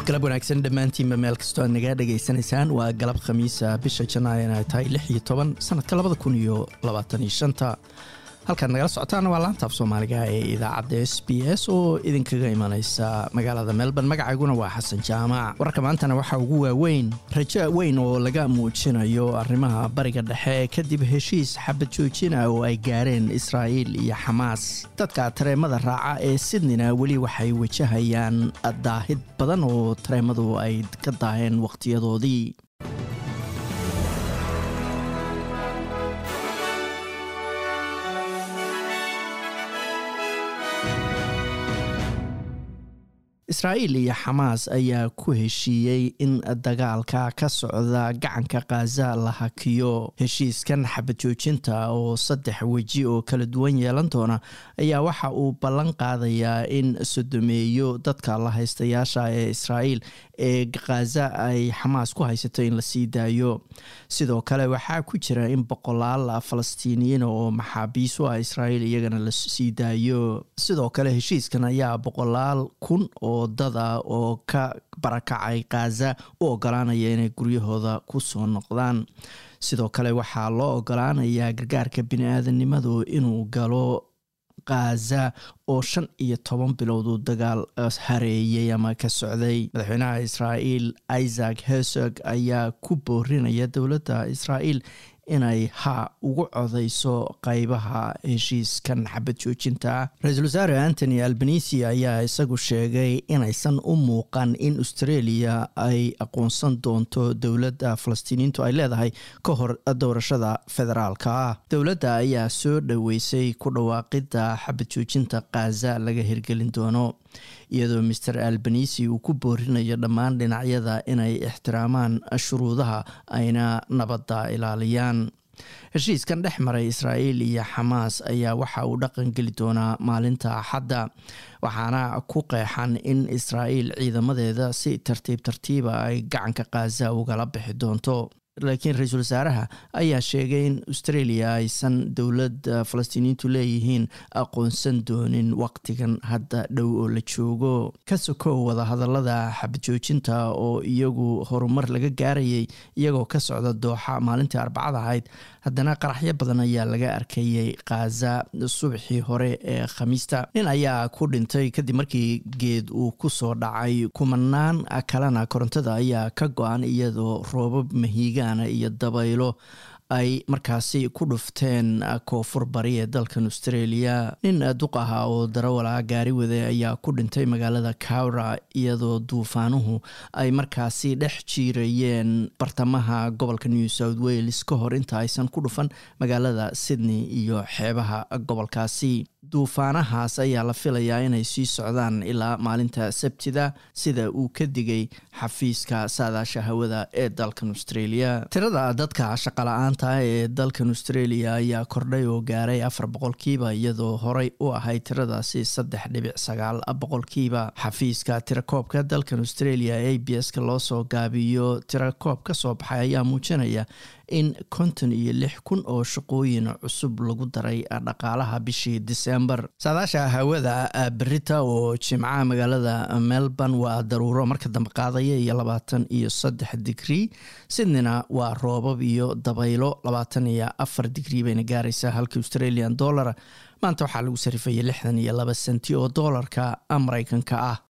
galab wanaagsan dhammaantiinba meel kastoo aad naga dhageysanaysaan waa galab khamiisa bisha Janaayo ay tahay 16 sanadka 2025 halkaan nagala socotaan waa laanta af Soomaaliga ee idaacadda SBS oo idinkaga imanaysa magaalada Melbourne magacayguna waa Xasan Jaamac wararka maantana waxa ugu waaweyn rajo weyn oo laga muujinayo arrimaha bariga dhexe kadib heshiis xabad joojin oo ay gaareen Israa'iil iyo Xamaas dadka tareemada raaca ee Sydneyna wali waxay wajahayaan daahid badan oo tareemadu ay ka daaheen waqtiyadoodii Israa'iil iyo Xamaas ayaa ku heshiiyay in dagaalka ka socda gacanka Gaza la hakiyo heshiiskan xabad joojinta oo saddex waji oo kala duwan yeelan doona ayaa waxa uu ballan qaadayaa in sodomeeyo dadka la haystayaasha ee Israa'iil ee Gaza ay Xamaas ku haysato in la sii daayo sidoo kale waxa ku jira in boqolaal Falastiiniyiin oo maxaabiis u ah Israa'iil iyagana la sii daayo sidoo kale heshiiskan ayaa boqolaal kun oo dada oo ka barakacay Gaza u ogolaanaya inay guryahooda ku soo noqdaan sidoo kale waxaa loo ogolaanayaa gargaarka bini'aadanimadu inuu galo Gaza oo 15 bilood uu dagaal hareeyay ama ka socday madaxweynaha Israa'iil Isaac Herzog ayaa ku boorinaya dawladda Israa'iil inay ugu codeyso qaybaha heshiiskan xabad joojinta ra'iisul wasaare Anthony Albanese ayaa isagu sheegay inaysan u muuqan in Australia ay aqoonsan doonto dawladda Falastiiniintu ay leedahay ka hor doorashada federaalka dawladda ayaa soo dhaweysay ku dhawaaqida xabad joojinta Gaza laga hirgelin doono iyadoo Mr Albanese uu ku boorinayo dhammaan dhinacyada inay ixtiraamaan shuruudaha ayna nabadda ilaaliyaan heshiiskan dhex maray Israa'iil iyo Xamaas ayaa waxa uu dhaqan geli doonaa maalinta Axadda waxaana ku qeexan in Israa'iil ciidamadeeda si tartiib ay gacanka Gaza uga bixi doonto laakiin ra'iisul wasaaraha ayaa sheegay in Australia aysan dawladda Falastiiniintu leeyihiin aqoonsan doonin waqtigan hadda dhow oo la joogo ka sokow wada hadallada xabad joojinta oo iyagu horumar laga gaarayay iyagoo ka socda Dooxa maalintii Arbacada ahayd haddana qaraxyo badan ayaa laga arkayay Gaza subaxii hore ee Khamiista nin ayaa ku dhintay kadib markii geed uu ku soo dhacay kumanaan kalena korontada ayaa ka go'an iyadoo roobab mahiiga iyo dabaylo ay markaasi ku dhufteen koonfur bari ee dalkan Australia nin duq ah oo darawal gaari wada ayaa ku dhintay magaalada Cowra iyadoo duufaanuhu ay markaasi dhex jiirayeen bartamaha gobolka New South Wales ka hor inta aysan ku dhufan magaalada Sydney iyo xeebaha gobolkaasi duufaanahaas ayaa la filayaa inay sii socdaan ilaa maalinta Sabtida sida uu ka digay xafiiska saadaasha hawada ee dalkan Australia tirada dadka shaqo la'aanta ee dalkan Australia ayaa kordhay oo gaaray 4% iyadoo horey u ahayd tiradaasi 3.9% xafiiska tirakoobka dalkan Australia ABS ka loo soo gaabiyo tirakoob ka soo baxay ayaa muujinaya in 56,000 oo shaqooyin cusub lagu daray dhaqaalaha bishii December saadaasha hawada berita oo jimcaha magaalada Melbourne waa daruuro marka dambe qaadaya iyo 23 degree Sydneyna waa roobab iyo dabaylo 24 degree bayna gaaraysaa halka Australian dollar maanta waxaa lagu sarifayay 62 senti oo dollarka Mareykanka ah